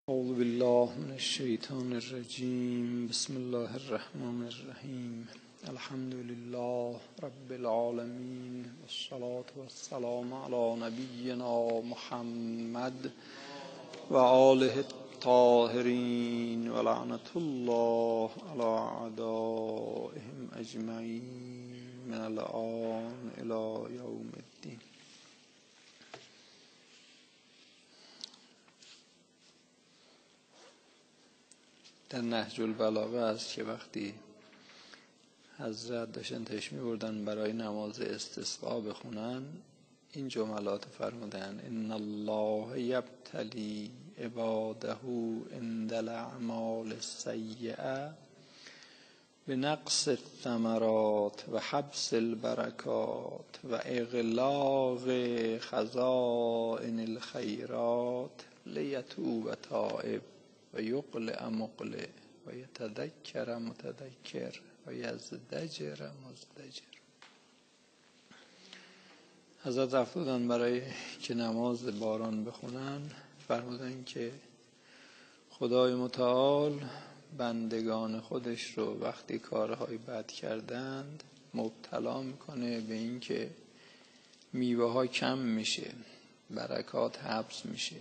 اعوذ بالله من الشیطان الرجیم. بسم الله الرحمن الرحیم. الحمد لله رب العالمین والصلاة والسلام علی نبینا محمد و آله الطاهرین و لعنت الله علی اعدائهم اجمعین من الآن الی یوم الدین. در نهج البلاغه است که وقتی حضرت داشتن تشمیع بردن برای نماز استسقا بخونن، این جملات فرمودن: ان الله یبتلی عباده عند الاعمال السیئه بنقص الثمرات و حبس البرکات و اغلاق خزائن الخیرات لیتوب تائب و یقلع مقلع و یتذکر متذکر و یزدجر مزدجر. حضرت رفتن برای که نماز باران بخونن، فرمودن که خدای متعال بندگان خودش رو وقتی کارهای بد کردند مبتلا میکنه به این که میوه ها کم میشه، برکات حبس میشه،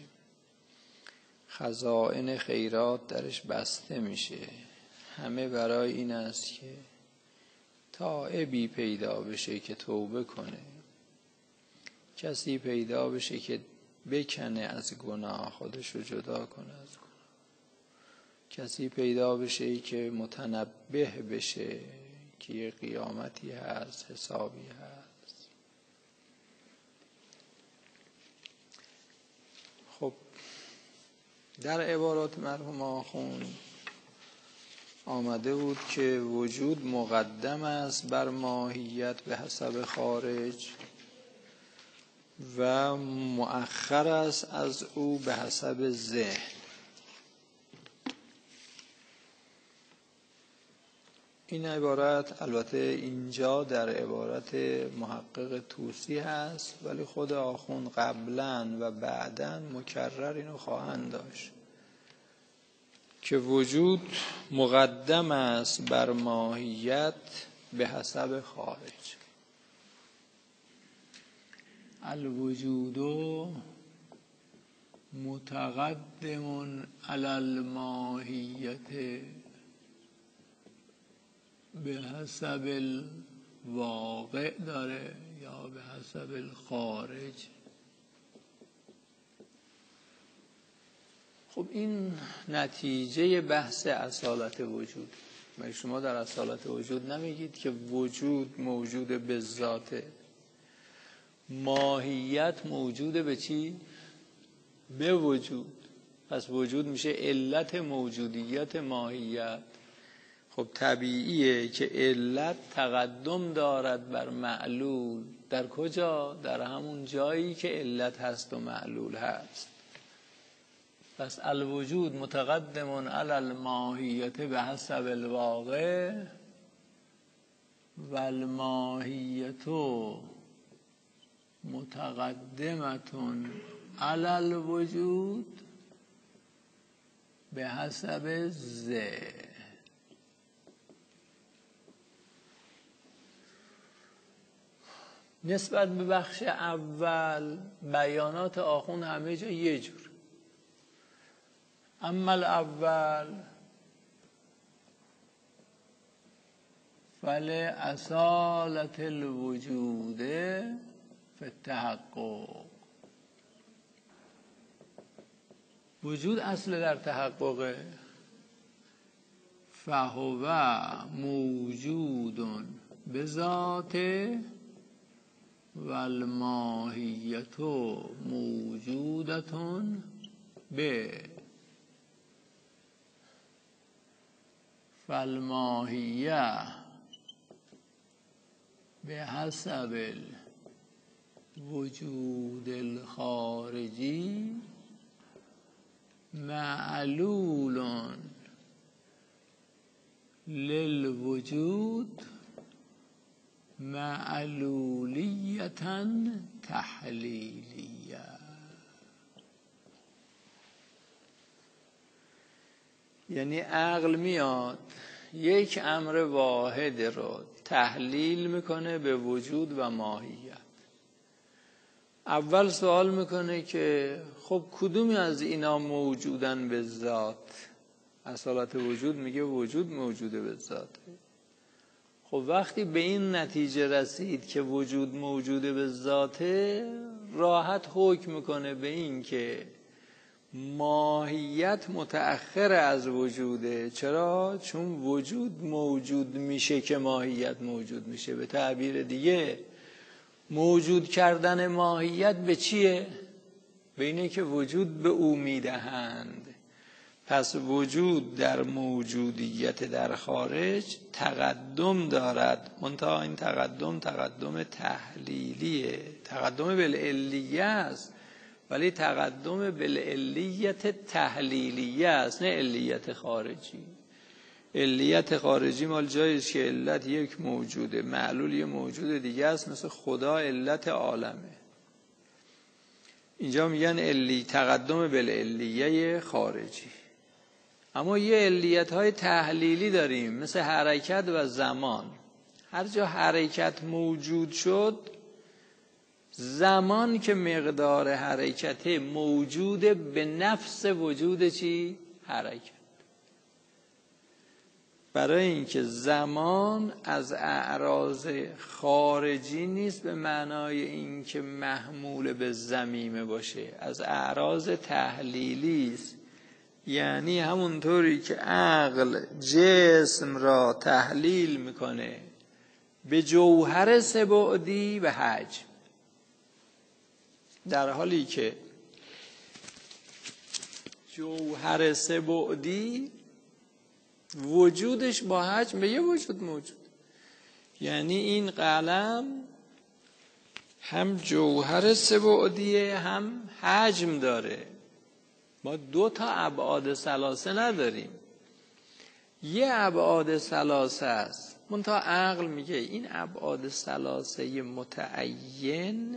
خزائن خیرات درش بسته میشه. همه برای این است که تائبی پیدا بشه که توبه کنه، کسی پیدا بشه که بکنه از گناه، خودش رو جدا کنه از گناه، کسی پیدا بشه که متنبه بشه که یه قیامتی هست، حسابی هست. خب در عبارات مرحوم آخوند آمده بود که وجود مقدم است بر ماهیت به حسب خارج و مؤخر است از او به حسب ذهن. این عبارت البته اینجا در عبارت محقق طوسی هست، ولی خود آخوند قبلا و بعدا مکرر اینو خواهند داشت که وجود مقدم است بر ماهیت به حسب خارج. الوجود متقدم علی الماهیت به حسب الواقع داره یا به حسب الخارج. خب این نتیجه بحث اصالت وجود. مگه شما در اصالت وجود نمیگید که وجود موجود به ذاته، ماهیت موجود به چی؟ به وجود. پس وجود میشه علت موجودیت ماهیت. خب طبیعیه که علت تقدم دارد بر معلول. در کجا؟ در همون جایی که علت هست و معلول هست. پس الوجود متقدم علی الماهیت به حسب الواقع و الماهیت متقدمت علی الوجود به حسب ذهن. نسبت به بخش اول بیانات آخوند همه جا یه جور. اما الاول فلأصالة الوجود فی التحقق. وجود اصل در تحقق. فهو موجود بذاته و الماهیت موجودت به. فالماهیه به حسب الوجود الخارجی معلول للوجود معلولیة تحلیلیه. یعنی عقل میاد یک امر واحد رو تحلیل میکنه به وجود و ماهیت. اول سوال میکنه که خب کدومی از اینا موجودن به ذات؟ اصالت وجود میگه وجود موجوده به ذاته. خب وقتی به این نتیجه رسید که وجود موجوده به ذاته، راحت حکم میکنه به این که ماهیت متأخر از وجوده. چرا؟ چون وجود موجود میشه که ماهیت موجود میشه. به تعبیر دیگه موجود کردن ماهیت به چیه؟ به اینه که وجود به او میدهند. پس وجود در موجودیت در خارج تقدم دارد، منتها این تقدم تحلیلیه، تقدم بالعلیه است، ولی تقدم بالعلیت تحلیلیه است، نه علیت خارجی. علیت خارجی مال جاییست که علت یک موجوده، معلول یه موجود دیگه است، مثل خدا علت عالمه. اینجا میگن علی، تقدم بالعلیه خارجی. اما یه علیت های تحلیلی داریم، مثل حرکت و زمان. هر جا حرکت موجود شد، زمان که مقدار حرکت موجود به نفس وجود چی؟ حرکت. برای اینکه زمان از اعراض خارجی نیست به معنای اینکه محمول به ضمیمه باشه، از اعراض تحلیلی است. یعنی همونطوری که عقل جسم را تحلیل میکنه به جوهر سه‌بعدی و حجم، در حالی که جوهر سه‌بعدی وجودش با حجم به یه وجود موجود. یعنی این قلم هم جوهر سه‌بعدیه هم حجم داره. ما دو تا ابعاد ثلاثه نداریم، یه ابعاد ثلاثه است. منتها عقل میگه این ابعاد ثلاثه متعین،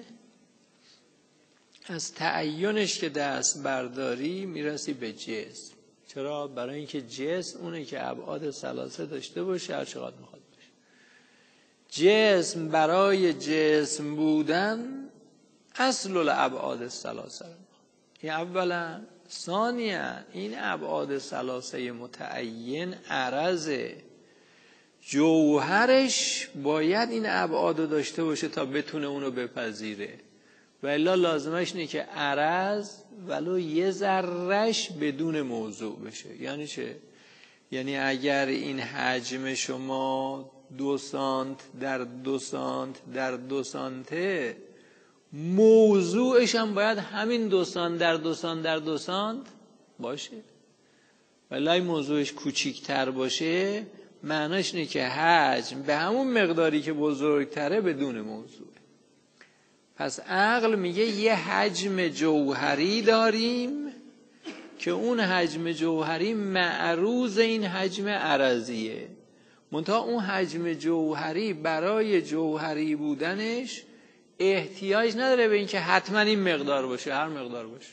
از تعینش که دست برداری میرسی به جسم. چرا؟ برای اینکه جسم اونه که ابعاد ثلاثه داشته باشه، هر چقدر میخواد باشه. جسم برای جسم بودن اصل الابعاد ثلاثه. این اولا. ثانیاً این ابعاد ثلاثه متعین عرضه، جوهرش باید این ابعاد رو داشته باشه تا بتونه اونو بپذیره، و الا لازمش اینه که عرض ولو یه ذره‌اش بدون موضوع بشه. یعنی چه؟ یعنی اگر این حجم شما 2 سانت در 2 سانت در 2 سانته، موضوعش هم باید همین 2 سانت در 2 سانت در 2 سانت باشه. ولی موضوعش کوچیک‌تر باشه، معناش اینه که حجم به همون مقداری که بزرگتره بدون موضوع. پس عقل میگه یه حجم جوهری داریم که اون حجم جوهری معروض این حجم عرضیه. منتها اون حجم جوهری برای جوهری بودنش احتیاج نداره به این که حتما این مقدار باشه، هر مقدار باشه.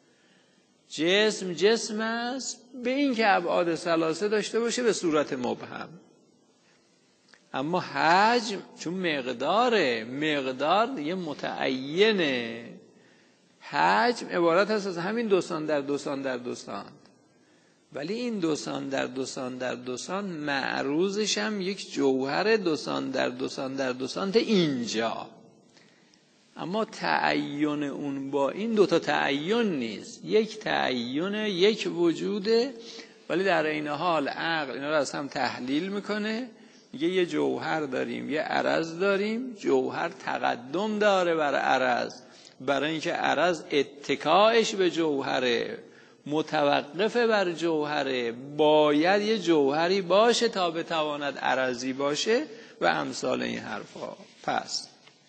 جسم است به این که ابعاد ثلاثه داشته باشه به صورت مبهم. اما حجم چون مقدار یه متعینه، حجم عبارت هست از همین 2 سانت در 2 سانت در 2 سانت. ولی این 2 سانت در 2 سانت در 2 سانت معروضش هم یک جوهر 2 سانت در 2 سانت در 2 سانت اینجا. اما تعین اون با این 2 تا تعین نیست، یک تعین، یک وجوده. ولی در این حال عقل اینا رو از هم تحلیل میکنه، میگه یه جوهر داریم، یه عرض داریم. جوهر تقدم داره بر عرض، برای اینکه عرض اتکاعش به جوهره، متوقفه بر جوهره، باید یه جوهری باشه تا بتواند عرضی باشه و امثال این حرفا. پس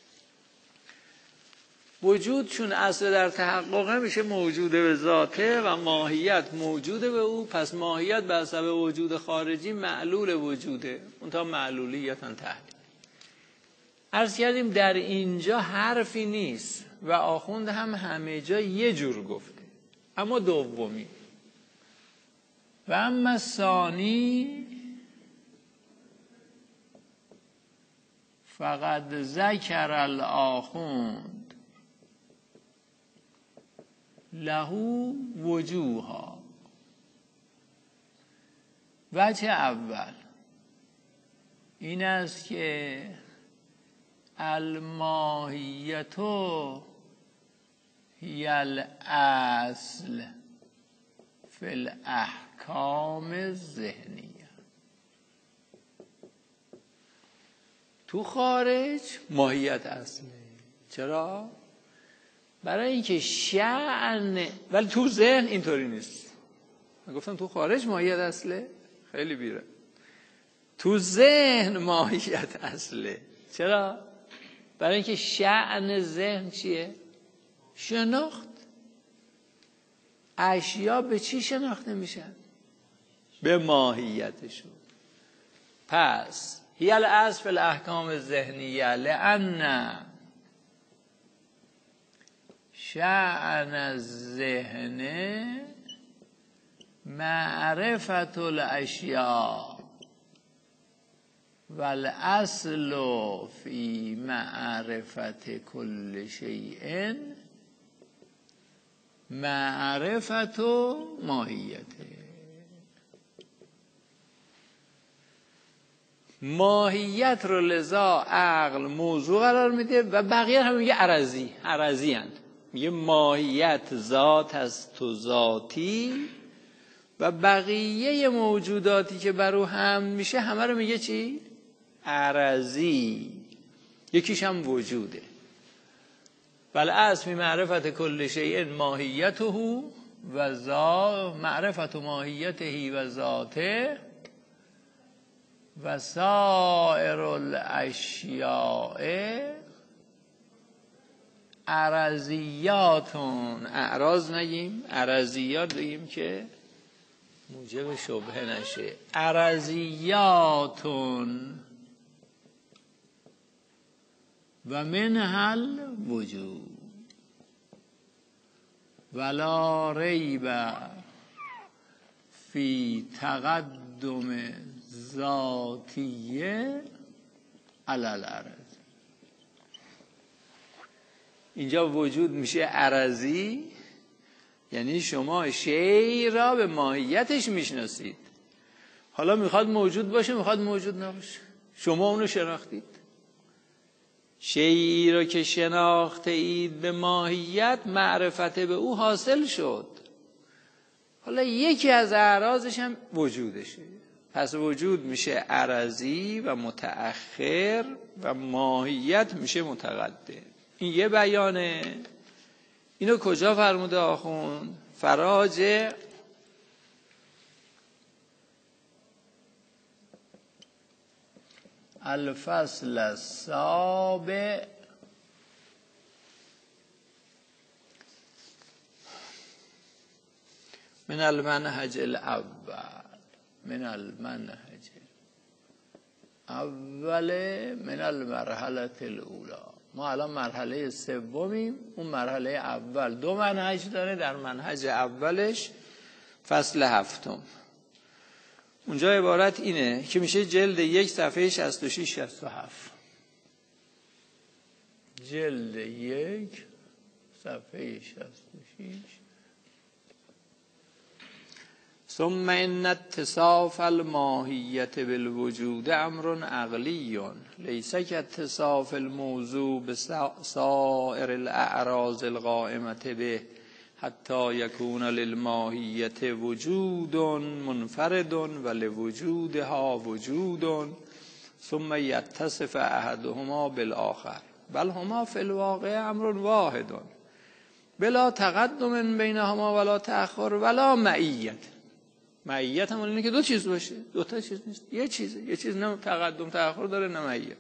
وجود چون اصل در تحقق میشه موجوده به ذاته و ماهیت موجوده به او. پس ماهیت به حسب وجود خارجی معلول وجوده، اونتا معلولیتا تحلیل. عرض کردیم در اینجا حرفی نیست و آخوند هم همه جا یه جور گفته. اما دومی و اما ثانی فقد ذکر الآخوند له وجوها. وجه اول این است که الماهیت هی الاصل فی الاحکام الذهنیه. تو خارج ماهیت اصله. چرا؟ برای اینکه شأن، ولی تو ذهن اینطوری نیست. من گفتم تو خارج ماهیت اصله، خیلی بیره. تو ذهن ماهیت اصله. چرا؟ برای اینکه شأن ذهن چیه؟ شناخت. اشیا به چی شناخته میشن؟ به ماهیتشون. پس هی الاصل فی الاحکام الذهنیه لأن شأن الذهن معرفت الاشیاء والاصل فی معرفت کل شیء معرفت ماهیته. ماهیت رو لذا عقل موضوع قرار میده و بقیه هم میگه عرضی هست. میگه ماهیت ذات از تو ذاتی و بقیه موجوداتی که بر او حمل میشه همه رو میگه چی؟ عرضی. یکیش هم وجوده. بل اصل معرفت کل شیء ماهیته و معرفت ماهیته و ذاته و سائر الاشیاء عرضیاتون. اعراض نگیم، عرضیات بگیم که موجب شبهه نشه. عرضیاتون و منها الوجود ولا ریب فی تقدم ذاتیه علی العرض. اینجا وجود میشه عرضی، یعنی شما شیء را به ماهیتش میشناسید. حالا میخواد موجود باشه، میخواد موجود نباشه، شما اونو شناختید. شیئی را که شناخته اید به ماهیت، معرفت به او حاصل شد. حالا یکی از اعراضش هم وجودشه. پس وجود میشه عرضی و متأخر و ماهیت میشه متقدم. این یه بیانه. اینو کجا فرموده آخوند؟ فراج الفصل السابع من المنهج الاول. من المنهج اول من المرحله الاولى. ما الان مرحله سومیم. اون مرحله اول دو منهج داره. در منهج اولش فصل هفتم، اونجا عبارت اینه که میشه جلد 1 صفحه 66 67. جلد 1 صفحه 66. ثم ان اتصاف الماهیت بالوجود امر عقلی لیس کاتصاف الموضوع بسائر الاعراض القائمة به حتی یکون للماهیت وجود منفرد ولوجودها وجود ثم یتصف احدهما بالاخر بل هما فی الواقع امر واحد بلا تقدم بینهما ولا تأخر ولا معیت. معیت هم اینه که دو چیز باشه، دو تا چیز نیست، یه چیزه. یه چیز نه تقدم تأخر داره نه معیت.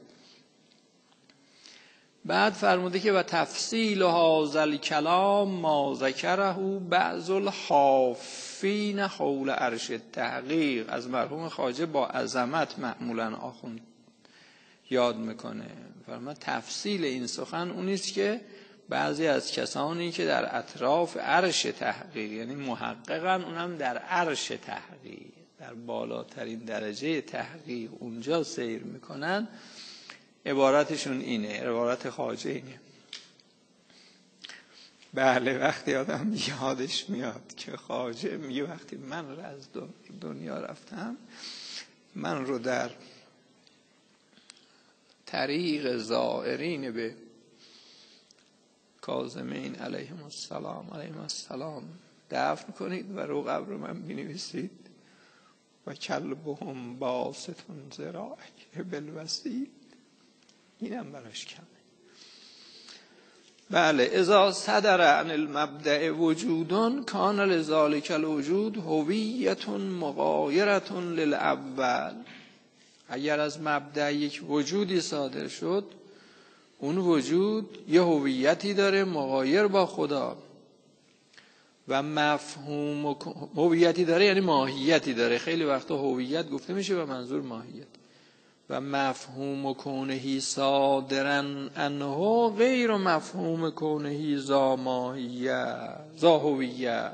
بعد فرموده که و تفصیل هذا الکلام ما ذکره بعض الحافین حول عرش التحقیق. از مرحوم خواجه با عظمت معمولا آخوند یاد میکنه. فرموده تفصیل این سخن اونیست که بعضی از کسانی که در اطراف عرش تحقیق، یعنی محققن، اونم در عرش تحقیق، در بالاترین درجه تحقیق اونجا سیر میکنن، عبارتشون اینه، عبارت خواجه اینه: بله وقتی آدم یادش میاد که خواجه میگه وقتی من رو از دنیا رفتم، من رو در طریق زائرین به کاظمین علیهم السلام دفن کنید و رو قبر من بنویسید و کلبهم باسط ذراعه بالوسید. اینم براش کمه. بله، اذا صدر عن المبدأ وجودون کان لذالک الوجود هویت مغایرة للاول. اگر از مبدأ یک وجودی صادر شد، اون وجود یه هویتی داره مغایر با خدا و مفهوم هویتی داره، یعنی ماهیتی داره. خیلی وقتا هویت گفته میشه و منظور ماهیت. و مفهوم کونه صادرا انه غیر مفهوم کونه ذا ماهیه ذا هویه.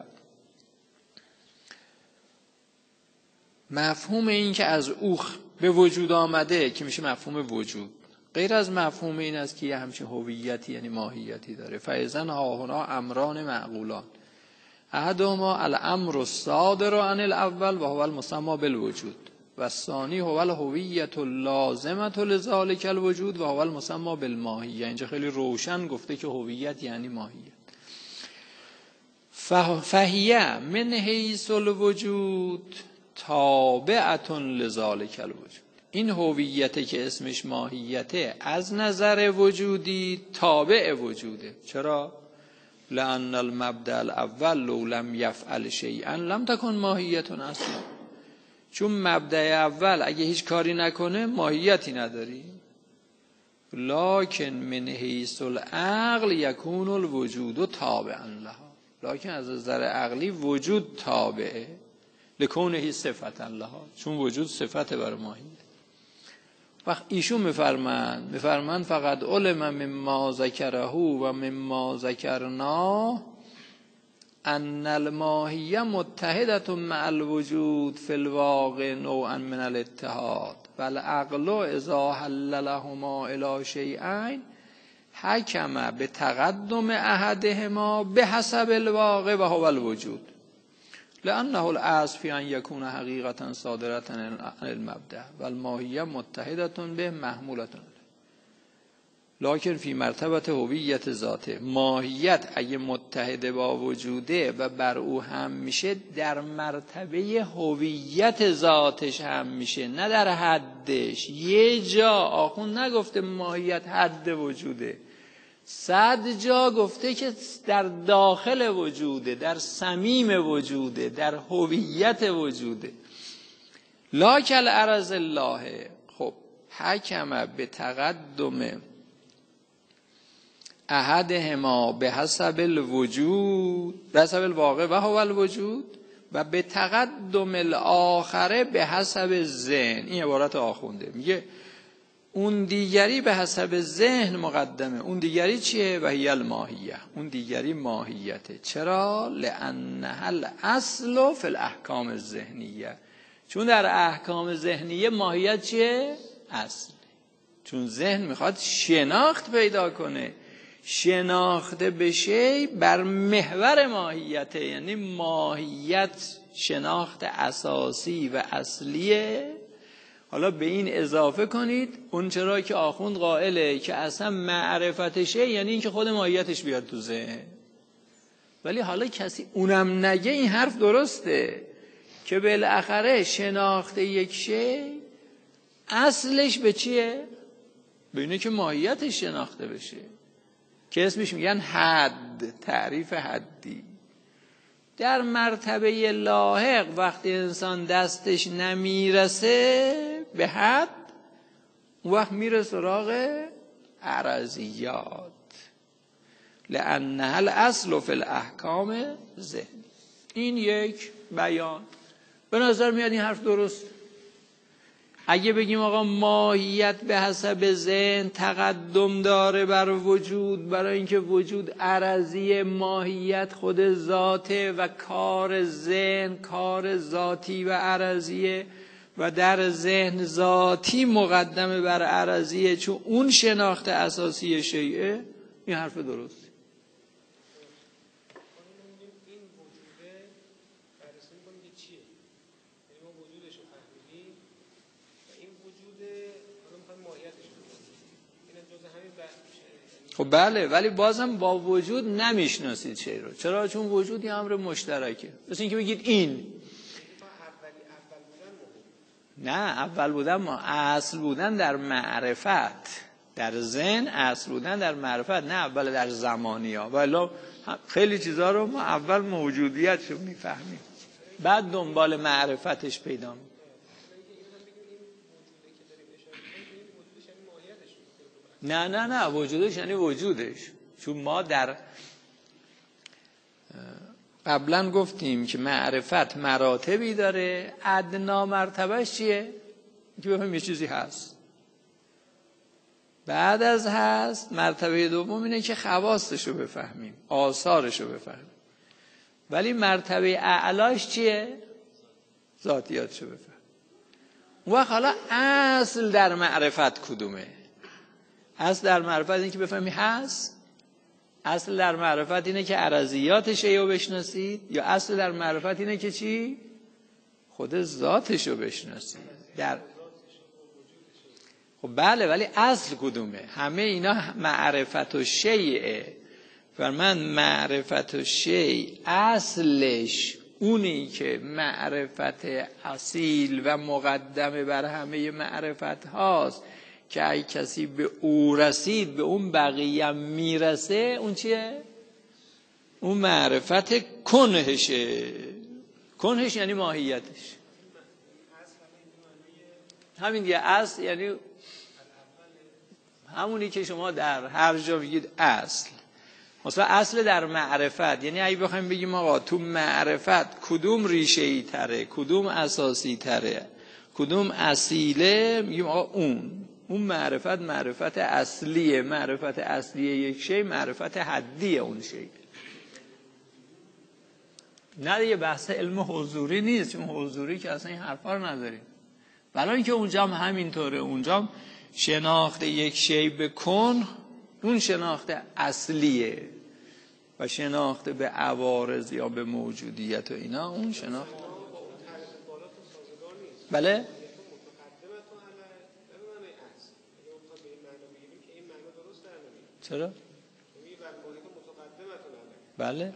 مفهوم این که از او به وجود آمده که میشه مفهوم وجود، غیر از مفهوم این است که یه همچین هویتی یعنی ماهیتی داره. فاذن هاهنا امران معقولان، احدهما الامر الصادر عن الاول و هو المسمى بالوجود و الثانی هو الهویت اللازمه لذلك الوجود و هو المسمى بالماهیه. اینجا خیلی روشن گفته که هویت یعنی ماهیت. فهیه من حیث الوجود تابعه لذلك الوجود. این هویت که اسمش ماهیته از نظر وجودی تابع وجوده. چرا؟ لأن المبدأ الاول لو لم يفعل شيئا لم تكن ماهیت اصلا. چون مبدأ اول اگه هیچ کاری نکنه ماهیتی نداری. لکن من حیث العقل یکون الوجود تابعا لها. لکن از نظر عقلی وجود تابعه لکونه صفتا لها، چون وجود صفت بر ماهیت. وقت ایشون میفرمند فقط علم مما ذکره و مما ذکرنا ان الماهیه متحدة مع الوجود فی الواقع نوعا من الاتحاد والعقل اذا حللهما الى شیئین حکم بتقدم احدهما بحسب الواقع و هو الوجود لأنه الاصل فی ان یکون حقیقتا صادرة عن المبدأ و الماهیه متحدة به محمولة. لکن فی مرتبه هویت ذاته، ماهیت اگه متحد با وجوده و بر او هم میشه، در مرتبه هویت ذاتش هم میشه، نه در حدش. یه جا آخوند نگفته ماهیت حد وجوده، 100 جا گفته که در داخل وجوده، در صمیم وجوده، در هویت وجوده. لاکل عرض الله. خب حکم به تقدم احدهما به حسب الوجود به حسب الواقع و هو الوجود و به تقدم الاخره به حسب ذهن. این عبارت آخونده، میگه اون دیگری به حسب ذهن مقدمه، اون دیگری چیه؟ و هی الماهیه، اون دیگری ماهیته. چرا؟ لانها الاصل فی الاحکام الذهنیه، چون در احکام ذهنیه ماهیت چیه؟ اصل. چون ذهن میخواد شناخت پیدا کنه، شناخته بشه بر محور ماهیته، یعنی ماهیت شناخت اساسی و اصلیه. حالا به این اضافه کنید اون چرا که آخوند قائله که اصلا معرفتشه، یعنی این که خود ماهیتش بیاد تو ذهن. ولی حالا کسی اونم نگه این حرف درسته که بالاخره شناخت یک شی اصلش به چیه؟ به اینه که ماهیتش شناخته بشه، که اسمش میگن حد، تعریف حدی. در مرتبه لاحق وقتی انسان دستش نمیرسه به حد، اون وقت میره سراغ عرضیات. لأنها الاصل فی الاحکام ذهن. این یک بیان. به نظر میاد این حرف درست. اگه بگیم آقا ماهیت به حسب ذهن تقدم داره بر وجود، برای اینکه وجود عرضی، ماهیت خود ذاته و کار ذهن کار ذاتی و عرضیه و در ذهن ذاتی مقدمه بر عرضیه، چون اون شناخت اساسی شیئه. این حرف درست. خب بله، ولی بازم با وجود نمیشناسید شی رو. چرا؟ چون وجود یه امر مشترکه. مثل اینکه بگید این نه، اول بودن ما اصل بودن در معرفت، در ذهن اصل بودن در معرفت، نه اول در زمانی ها. ولی خیلی چیزها رو ما اول موجودیتش رو میفهمیم، بعد دنبال معرفتش پیدا میکنیم. نه وجودش یعنی وجودش. چون ما در قبلا گفتیم که معرفت مراتبی داره، ادنا مرتبهش چیه؟ که بفهمیم یه چیزی هست. بعد از هست مرتبه دوم اینه که خواستش رو بفهمیم، آثارش رو بفهمیم. ولی مرتبه اعلاش چیه؟ ذاتیاتش رو بفهمیم. اون وقت حالا اصل در معرفت کدومه؟ اصل در معرفت اینه که بفهمی هست؟ اصل در معرفت اینه که عرضیات شیء رو بشناسید؟ یا اصل در معرفت اینه که چی؟ خود ذاتش رو بشناسید. خب بله، ولی اصل کدومه؟ همه اینا معرفت و شیءه. فرمان معرفت و شیء اصلش اونی که معرفت اصیل و مقدمه بر همه معرفت هاست، که ای کسی به او رسید به اون بقیه میرسه. اون چیه؟ اون معرفت کنهشه. کنهش یعنی ماهیتش. همین دیگه. اصل یعنی همونی که شما در هر جا میگید اصل. مثلا اصل در معرفت، یعنی اگه بخوایم بگیم آقا تو معرفت کدوم ریشه‌ای تره، کدوم اساسی تره، کدوم اصیله، میگیم آقا اون معرفت اصلیه. معرفت اصلیه یک شی معرفت حدیه اون شی. نه یه بحث علم حضوری نیست، چون حضوری که اصلا این حرفا رو نداریم. برای اینکه اونجا هم همینطوره. اونجا هم شناخت یک شی به کن اون شناخت اصلیه و شناخت به عوارض یا به موجودیت و اینا اون شناخت. بله؟ چرا؟ بله؟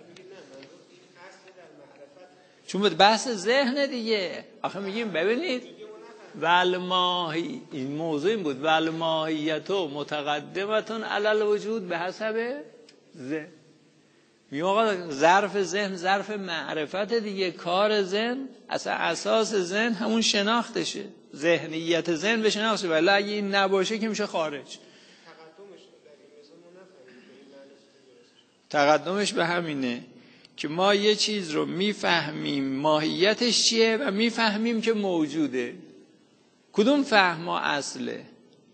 چون به بحث ذهن دیگه. آخه میگیم ببینید والماهی، این موضوع این بود، والماهیتو متقدمتون علی الوجود به حسب ذهن. میگیم آقا ظرف ذهن ظرف معرفت دیگه. کار ذهن اصلا اساس ذهن همون شناختشه، ذهنیت ذهن به شناختشه. ولی اگه این نباشه که میشه خارج. تقدمش به همینه که ما یه چیز رو میفهمیم ماهیتش چیه و میفهمیم که موجوده. کدوم فهم ما اصله؟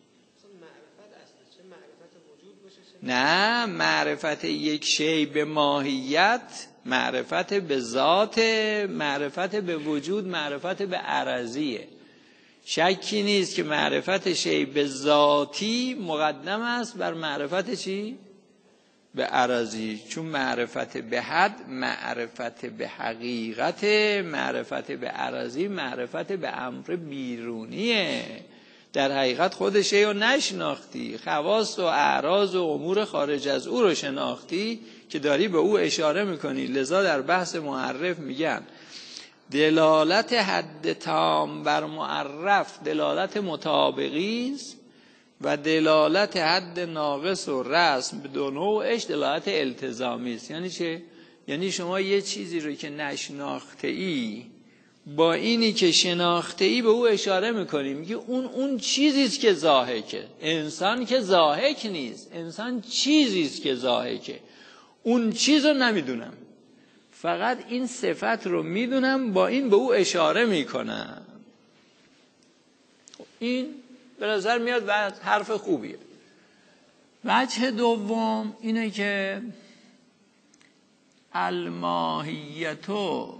نه، معرفت یک شی به ماهیت، معرفت به ذات، معرفت به وجود، معرفت به عرضیه. شکی نیست که معرفت شی به ذاتی مقدم است بر معرفت چی؟ به عرضی. چون معرفت به حد معرفت به حقیقت، معرفت به عرضی معرفت به امر بیرونیه. در حقیقت خود شی رو نشناختی، خواص و اعراض و امور خارج از او رو شناختی که داری به او اشاره میکنی. لذا در بحث معرف میگن دلالت حد تام بر معرف دلالت مطابقی است و دلالت حد ناقص و رسم به دو نوعش دلالت التزامی است. یعنی چه؟ یعنی شما یه چیزی رو که نشناخته ای با اینی که شناخته ای به او اشاره میکنی، میگی اون چیزی است که ضاحکه. انسان که ضاحک نیست، انسان چیزی است که ضاحکه. اون چیز رو نمیدونم، فقط این صفت رو میدونم، با این به او اشاره میکنم. این به نظر میاد و حرف خوبیه. وجه دوم اینه که الماهیتو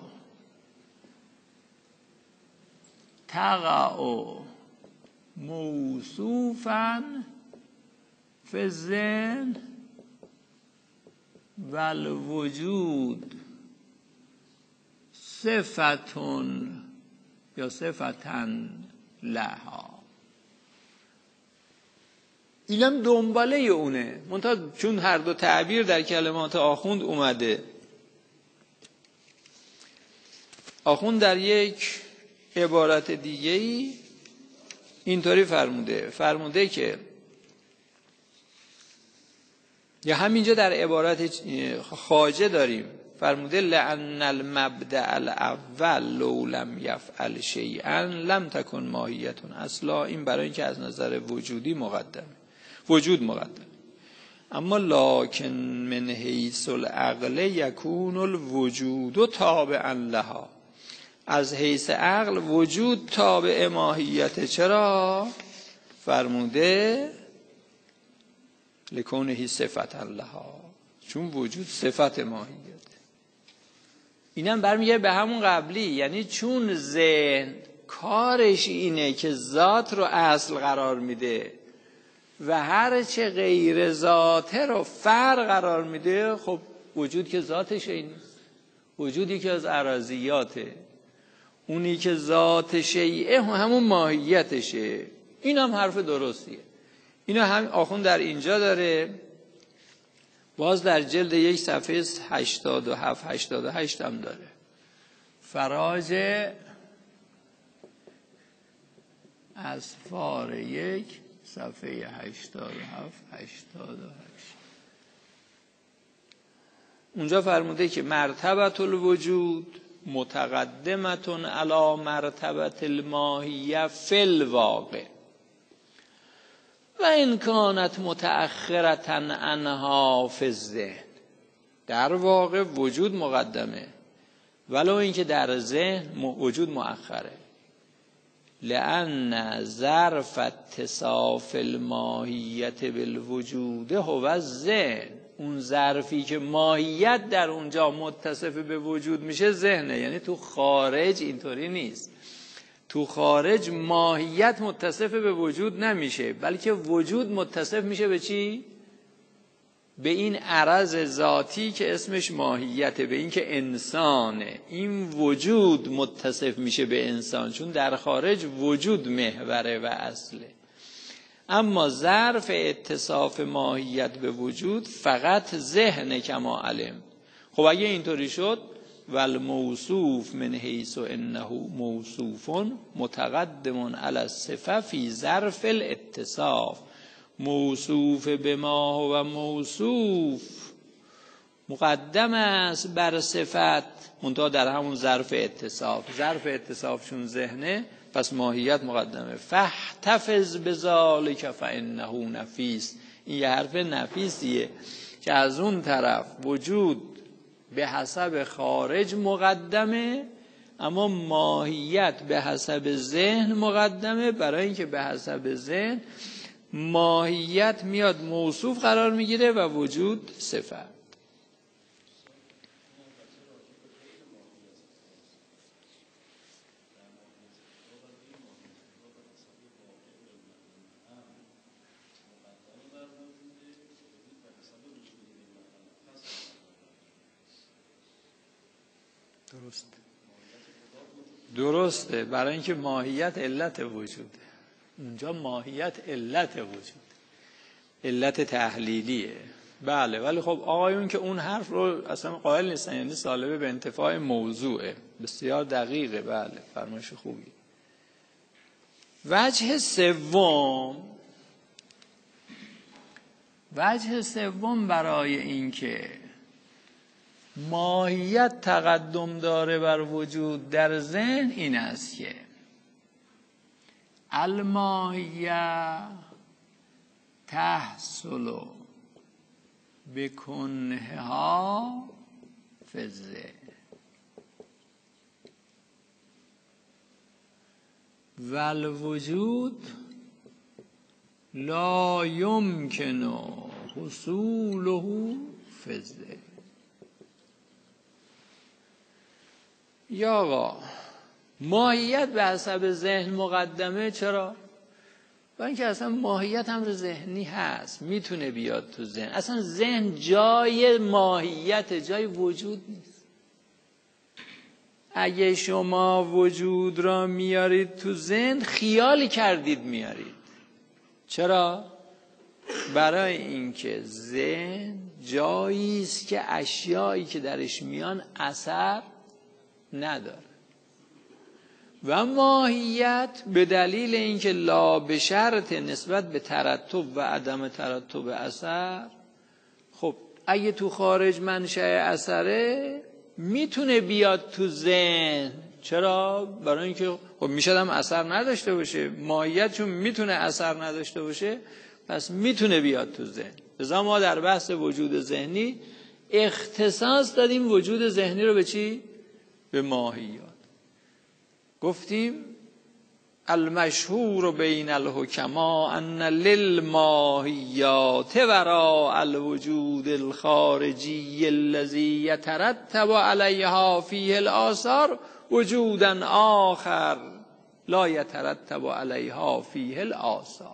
تقع موصوفا فی الذهن و الوجود صفتون یا صفتن لها. اینم دنباله اونه، منتها چون هر دو تعبیر در کلمات آخوند اومده، آخوند در یک عبارت دیگه‌ای اینطوری فرموده که یا همینجا در عبارت خواجه داریم فرموده لأن المبدأ الاول لو لم یفعل شیئا لم تکن ماهیتون اصلا. این برای اینکه از نظر وجود مقدم، اما لکن من حیث العقل یکون الوجود تابعا لها. از حیث عقل وجود تابع ماهیت. چرا؟ فرموده لکونه صفتا لها، چون وجود صفت ماهیت. اینم برمیگه به همون قبلی، یعنی چون ذهن کارش اینه که ذات رو اصل قرار میده و هر چه غیر ذاته رو فرع قرار میده، خب وجود که ذاتش این نیست. وجودی که از اراضیاته، اونی که ذات شیعه همون ماهیتشه. این هم حرف درستیه. اینا هم آخوند در اینجا داره، باز در جلد 1 صفحه 87-88 هم داره. فراج اسفار 1 صفحه 87-88 اونجا فرموده که مرتبه الوجود متقدمتون علی مرتبه الماهیه فی الواقع و این کانت متأخرة عنها فی الذهن. در واقع وجود مقدمه ولو اینکه در ذهن وجود مؤخره. لأن ظرف اتصاف الماهیت بالوجود هو الذهن. اون ظرفی که ماهیت در اونجا متصف به وجود میشه ذهنه. یعنی تو خارج اینطوری نیست. تو خارج ماهیت متصف به وجود نمیشه، بلکه وجود متصف میشه به چی؟ به این عرض ذاتی که اسمش ماهیته، به این که انسانه. این وجود متصف میشه به انسان، چون در خارج وجود محوره و اصله. اما ظرف اتصاف ماهیت به وجود فقط ذهن کما علم. خب اگه اینطوری شد والموصوف من حیث انه موصوف متقدم علی الصفه فی ظرف الاتصاف. موصوف به ما هو موصوف مقدم است بر صفت، منتها در همون ظرف اتصاف. ظرف اتصاف چون ذهنه پس ماهیت مقدمه. فاحتفظ بذلک فانه نفیس. این یه حرف نفیسیه که از اون طرف وجود به حسب خارج مقدمه، اما ماهیت به حسب ذهن مقدمه. برای اینکه به حسب ذهن ماهیت میاد موصوف قرار میگیره و وجود صفت. درسته، برای اینکه ماهیت علت وجوده. اونجا ماهیت علت وجود، علت تحلیلیه. بله، ولی خب آقایون که اون حرف رو اصلا قائل نیستن، یعنی سالبه به انتفاع موضوعه. بسیار دقیقه. بله، فرمایش خوبی. وجه سوم برای اینکه ماهیت تقدم داره بر وجود در ذهن این است که الماهیه تحصل بکنها فی الذهن والوجود لا یمکن حصوله فی الذهن. یا آقا ماهیت به حسب ذهن مقدمه. چرا؟ برای اینکه اصلا ماهیت امر ذهنی هست، میتونه بیاد تو ذهن. اصلا ذهن جای ماهیت، جای وجود نیست. اگه شما وجود را میارید تو ذهن، خیالی کردید میارید. چرا؟ برای اینکه ذهن جایی است که اشیایی که درش میان اثر نداره و ماهیت به دلیل اینکه لا به شرط نسبت به ترتب و عدم ترتب اثر. خب اگه تو خارج منشأ اثره میتونه بیاد تو ذهن. چرا؟ برای اینکه خب میشه هم اثر نداشته باشه. ماهیت چون میتونه اثر نداشته باشه پس میتونه بیاد تو ذهن. لذا ما در بحث وجود ذهنی اختصاص دادیم وجود ذهنی رو به چی؟ به ماهیات. گفتیم المشهور بین الحکما ان للماهیات وراء الوجود الخارجی الذي يترتب علیها فیه الآثار وجودا آخر لا يترتب علیها فیه الآثار.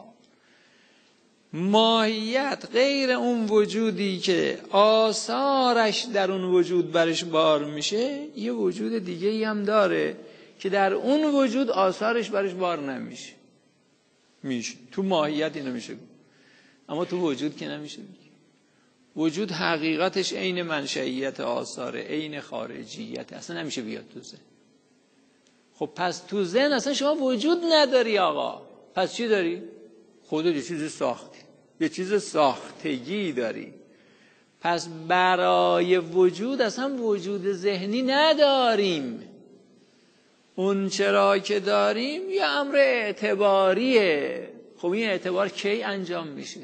ماهیت غیر اون وجودی که آثارش در اون وجود برش بار میشه، یه وجود دیگه ای هم داره که در اون وجود آثارش برش بار نمیشه. میشه تو ماهیت اینو میشه گفت، اما تو وجود که نمیشه بگی. وجود حقیقتش عین منشئیت آثاره، عین خارجیت، اصلا نمیشه بیاد تو ذهن. خب پس تو ذهن اصلا شما وجود نداری آقا. پس چی داری؟ خودت یه چیز ساختی، یه چیز ساختگی داری. پس برای وجود اصلا وجود ذهنی نداریم. اون چرا که داریم یه امر اعتباریه. خب این اعتبار کی انجام میشه؟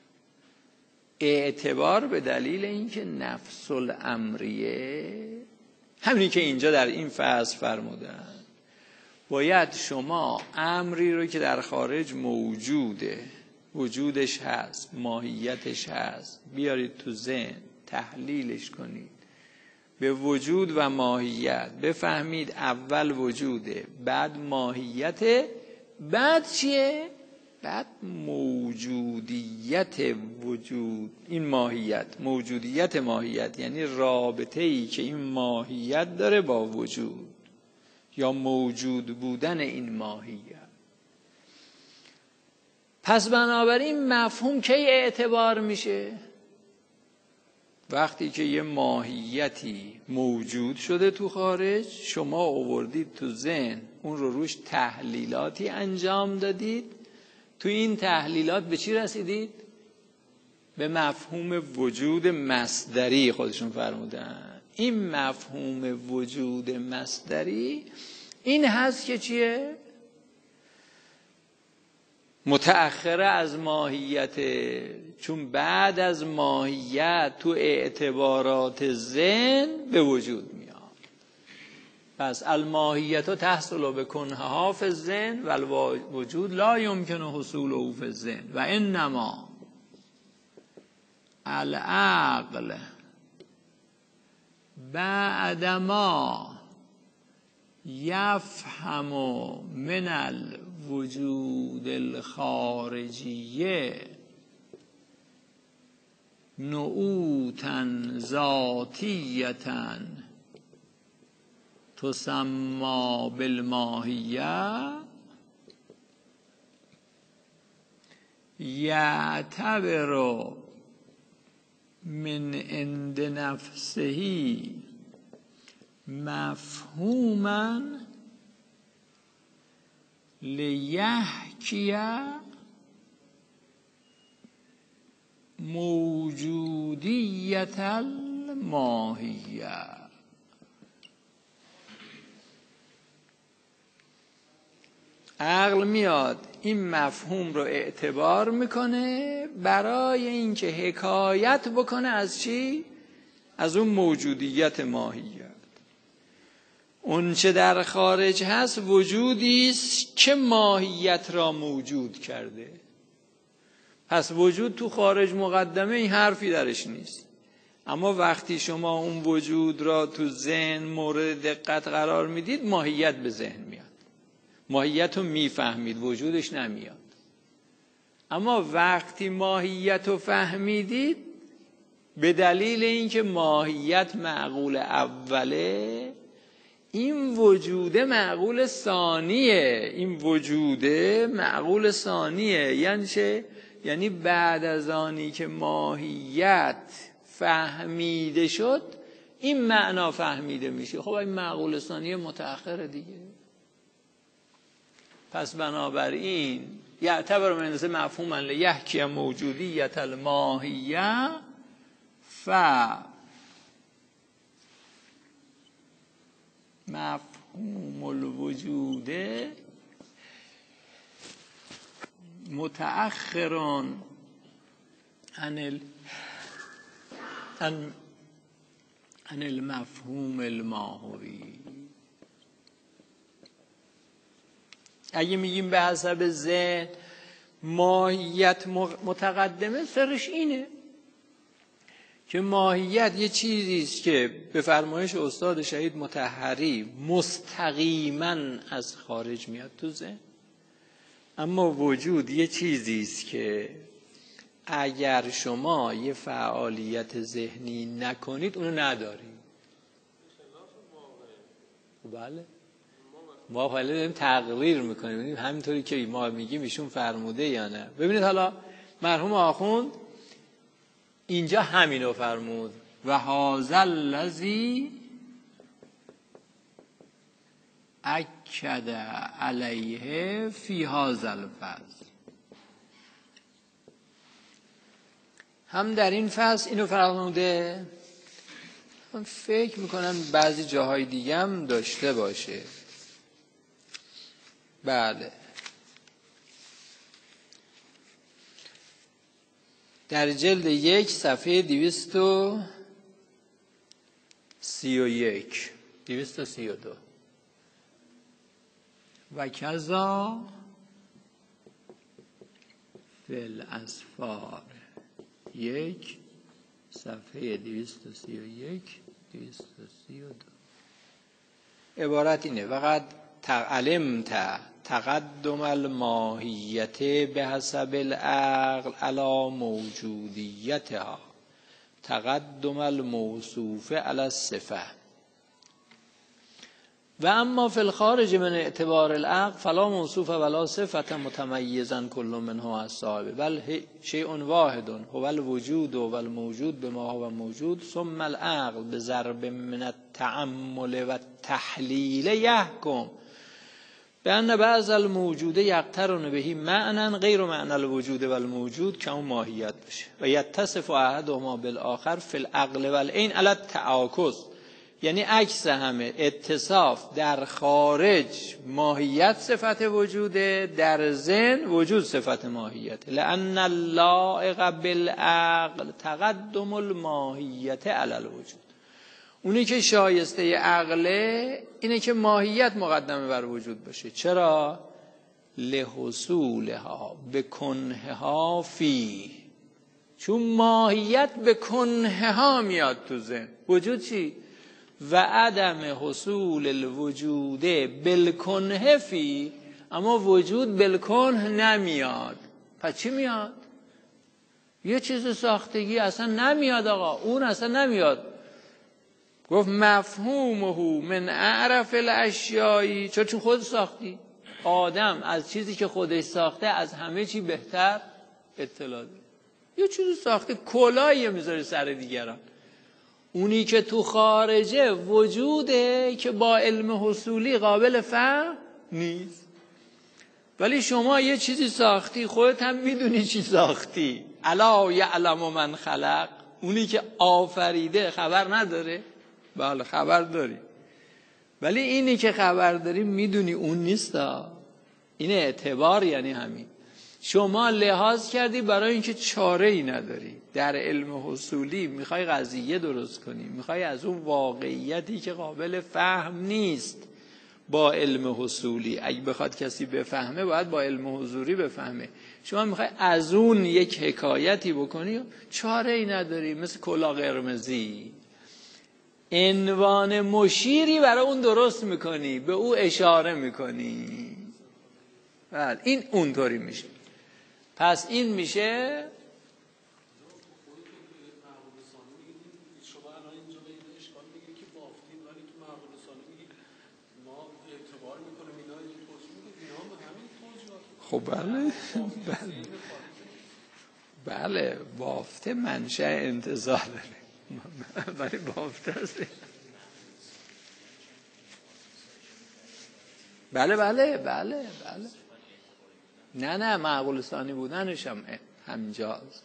اعتبار به دلیل اینکه نفس الامریه، همینی که اینجا در این فصل فرمودن، باید شما امری رو که در خارج موجوده، وجودش هست، ماهیتش هست، بیارید تو ذهن، تحلیلش کنید به وجود و ماهیت، بفهمید اول وجوده، بعد ماهیت، بعد چیه؟ بعد موجودیت وجود. این ماهیت، موجودیت ماهیت یعنی رابطه‌ای که این ماهیت داره با وجود یا موجود بودن این ماهیت. پس بنابراین مفهوم کی اعتبار میشه؟ وقتی که یه ماهیتی موجود شده تو خارج، شما آوردید تو ذهن، اون رو روش تحلیلاتی انجام دادید، تو این تحلیلات به چی رسیدید؟ به مفهوم وجود مصدری خودشون فرمودن. این مفهوم وجود مصدری این هست که چیه؟ متأخره از ماهیت، چون بعد از ماهیت تو اعتبارات ذهن به وجود میاد. پس الماهیت تحصل بکنها فی الذهن و الوجود لا یمکن حصوله فی الذهن و انما العقل بعدما یفهم من الوجود الخارجیه نعوتا ذاتیتا تسمى بالماهیه یعتبر من عند نفسه مفهوما لیحکی موجودیت الماهیه. عقل میاد این مفهوم رو اعتبار میکنه برای اینکه حکایت بکنه از چی؟ از اون موجودیت ماهیت. اون چه در خارج هست وجودی است که ماهیت را موجود کرده. پس وجود تو خارج مقدمه، این حرفی درش نیست. اما وقتی شما اون وجود را تو ذهن مورد دقت قرار میدید، ماهیت به ذهن میاد، ماهیت رو میفهمید، وجودش نمیاد. اما وقتی ماهیت رو فهمیدید، به دلیل اینکه ماهیت معقول اوله، این وجوده معقول ثانیه. این وجوده معقول ثانیه یعنی چه؟ یعنی بعد از آنی که ماهیت فهمیده شد، این معنا فهمیده میشه. خب این معقول ثانیه متأخره دیگه. پس بنابراین یعتبر من مفهوما لیحکی موجودیت الماهیه مفهوم الوجود متأخرون عن المفهوم الماهوی. اگه میگیم به حسب ذهن ماهیت متقدمه، سرش اینه که ماهیت یه چیزی است که به فرمایش استاد شهید مطهری مستقیما از خارج میاد تو ذهن. اما وجود یه چیزی است که اگر شما یه فعالیت ذهنی نکنید اونو ندارید. بله، ما حالا داریم تقریر میکنیم، ببینیم همینطوری که ما میگیم ایشون فرموده یا نه. ببینید حالا مرحوم آخوند اینجا همینو فرمود: و هذا الذی اکد علیه فی هذا الفصل. هم در این فصل اینو فرموده، من فکر میکنم بعضی جاهای دیگه هم داشته باشه. بله، در جلد 1 صفحه 231 232 و کذا فی الاسفار 1 صفحه 231 232. عبارت اینه: وقد علمت تقدم الماهیت به حسب العقل علی موجودیتها تقدم الموصوف علی الصفه و اما فی الخارج من اعتبار العقل فلا موصوف ولا صفه متمیزا کل منها از صاحب بل شیء واحد هو الوجود و الموجود بما هو موجود ثم العقل بضرب من التأمل و التحلیل یحکم بأن بعض الموجود یقترن بهی معنی غیر معنی الوجود و الموجود که اون ماهیت باشه و یتصف احدهما بالآخر فی العقل و العین علی التعاکس. یعنی عکس همه، اتصاف در خارج ماهیت صفت وجوده، در ذهن وجود صفت ماهیت. لأن اللائق بالعقل تقدم الماهیت علی الوجود. اونی که شایسته عقله اینه که ماهیت مقدمه بر وجود باشه. چرا؟ لحصولها به کنهها فی، چون ماهیت به کنهها میاد تو ذهن. وجود چی؟ و عدم حصول الوجود بالکنه فی، اما وجود بالکنه نمیاد. پس چی میاد؟ یه چیز ساختگی اصلا نمیاد آقا، اون اصلا نمیاد. گفت مفهومه من اعرف الاشیایی، چون خود ساختی. آدم از چیزی که خودش ساخته از همه چی بهتر اطلاع داره. یه چیزی ساخته، کلاهی میذاره سر دیگران. اونی که تو خارجه وجوده که با علم حصولی قابل فهم نیست. ولی شما یه چیزی ساختی، خودت هم میدونی چی ساختی. الا یعلم من خلق، اونی که آفریده خبر نداره؟ بله خبر داری، ولی اینی که خبر داری میدونی اون نیستا. این اعتبار یعنی همین. شما لحاظ کردی برای اینکه چاره ای نداری. در علم حصولی میخوای قضیه درست کنی، میخوای از اون واقعیتی که قابل فهم نیست با علم حصولی، اگه بخواد کسی بفهمه باید با علم حضوری بفهمه، شما میخوای از اون یک حکایتی بکنی، چاره ای نداری، مثل کلاه قرمزی عنوان مشیری برای اون درست میکنی، به او اشاره میکنی. بله این اونطوری میشه. پس این میشه خب بله بافته منشأ انتزاع داره ولی بافته هست. بله نه معقول ثانی بودنش هم همینجاست.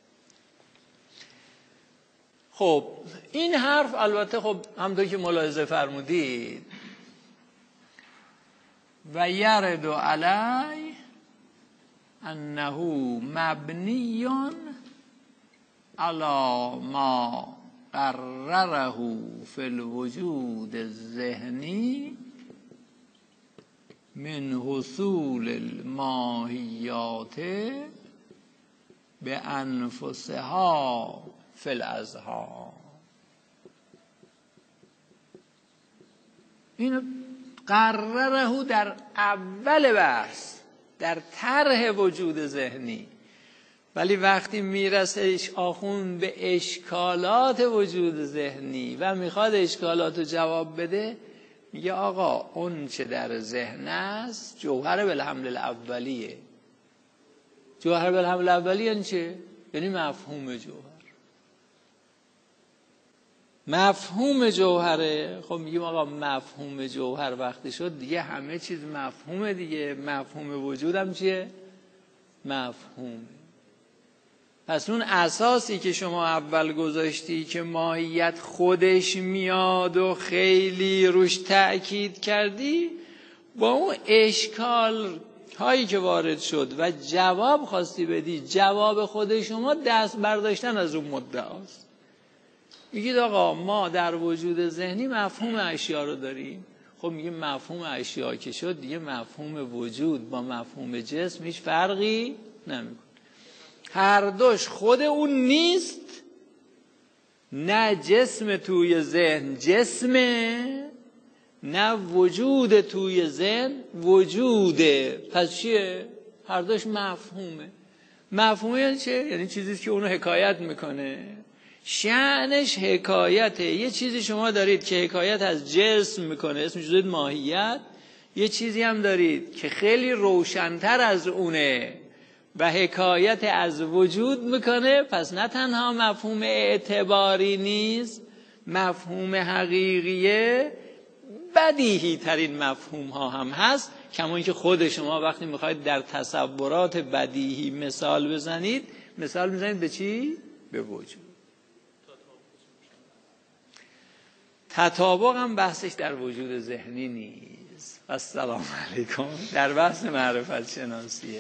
خب این حرف البته خب همونطور که ملاحظه فرمودید و یرد علی انه مبنی علی ما قرره فی الوجود الذهنی من حصول الماهیات به انفسها فی الاذهان. اینو قرره در اول بحث در طرح وجود ذهنی، ولی وقتی میرسه آخوند به اشکالات وجود ذهنی و میخواد اشکالات رو جواب بده، میگه آقا اون چه در ذهن است جوهر بالحمل الاولیه. جوهر بالحمل الاولیه یعنی چه؟ یعنی مفهوم جوهر. مفهوم جوهره. خب میگیم آقا مفهوم جوهر وقتی شد دیگه همه چیز مفهومه دیگه. مفهوم وجود هم چیه؟ مفهومه. پس اون اساسی که شما اول گذاشتی که ماهیت خودش میاد و خیلی روش تأکید کردی، با اون اشکال هایی که وارد شد و جواب خواستی بدی، جواب خود شما دست برداشتن از اون مدعاست. میگید آقا ما در وجود ذهنی مفهوم اشیا رو داریم. خب میگیم مفهوم اشیا که شد دیگه مفهوم وجود با مفهوم جسم هیچ فرقی نمیکنه. هر دوش خود اون نیست، نه جسم توی ذهن جسمه، نه وجود توی ذهن وجوده. پس چیه؟ هر دوش مفهومه. مفهومه یعنی چه؟ یعنی چیزی که اونو حکایت میکنه. شأنش حکایته. یه چیزی شما دارید که حکایت از جسم میکنه، اسمش دارید ماهیت. یه چیزی هم دارید که خیلی روشن‌تر از اونه و حکایت از وجود میکنه. پس نه تنها مفهوم اعتباری نیست، مفهوم حقیقیه، بدیهی ترین مفهوم ها هم هست. کما اینکه خود شما وقتی میخواید در تصورات بدیهی مثال بزنید، مثال میزنید به چی؟ به وجود. تطابق هم بحثش در وجود ذهنی نیست. السلام علیکم. در بحث معرفت شناسیه.